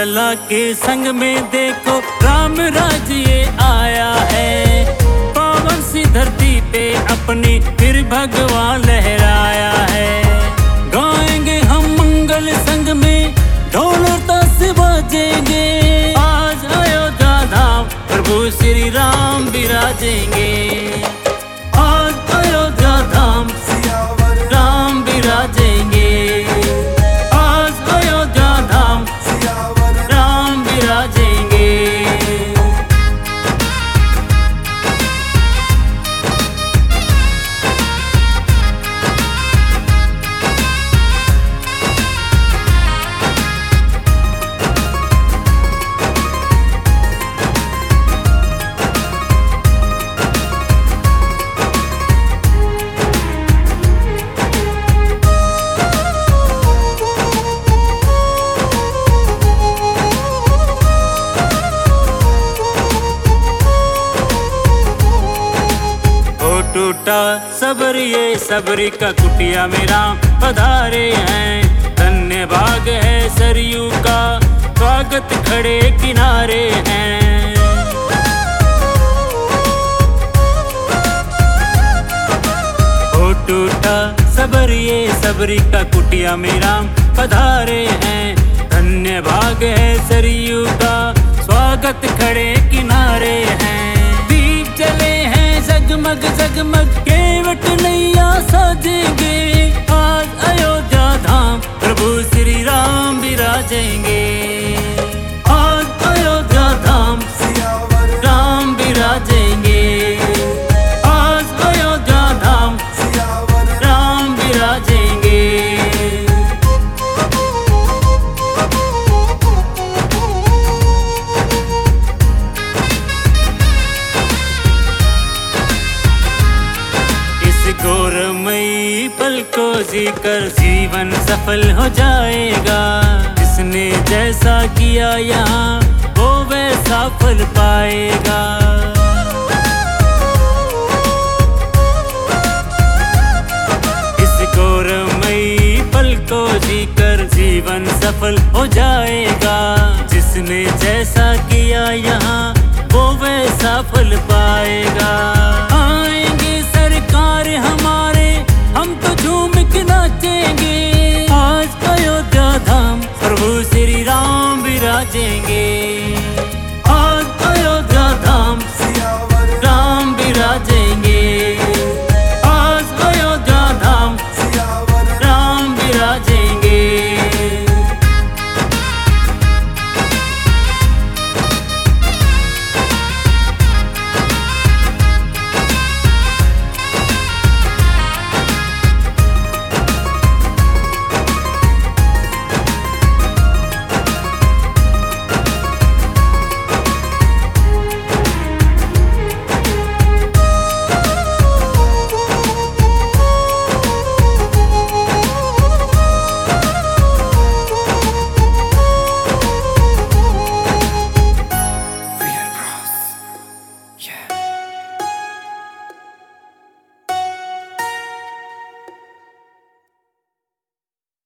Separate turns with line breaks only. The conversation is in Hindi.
लाला के संग में देखो राम राज ये आया है। पावन सी धरती पे अपनी फिर भगवान लहराया है। गाएंगे हम मंगल संग में ढोल और ताश बजेंगे। आज अयोध्या धाम प्रभु श्री राम विराजेंगे। आज अयोध्या धाम राम विराजेंगे। आज अयोध्या धाम राम विराजेंगे। टूटा सबरी का कुटिया में राम पधारे हैं। धन्य भाग है सरयू का स्वागत खड़े किनारे हैं। ओ टूटा सबरी का कुटिया में राम पधारे हैं। धन्य भाग है सरयू का स्वागत खड़े किनारे हैं। दीप जले हैं जगमग जगमग केवट नैया सजेंगे। आज अयोध्या धाम प्रभु श्री राम विराजेंगे। आज अयोध्या धाम राम विराजेंगे। आज अयोध्या धाम राम विराजेंगे। गौरमयी पल को जीकर जीवन सफल हो जाएगा। जिसने जैसा किया यहाँ वो वैसा फल पाएगा। इस गौरमयी पल को जीकर जीवन सफल हो जाएगा। जिसने जैसा किया यहाँ वो वैसा फल पाएगा।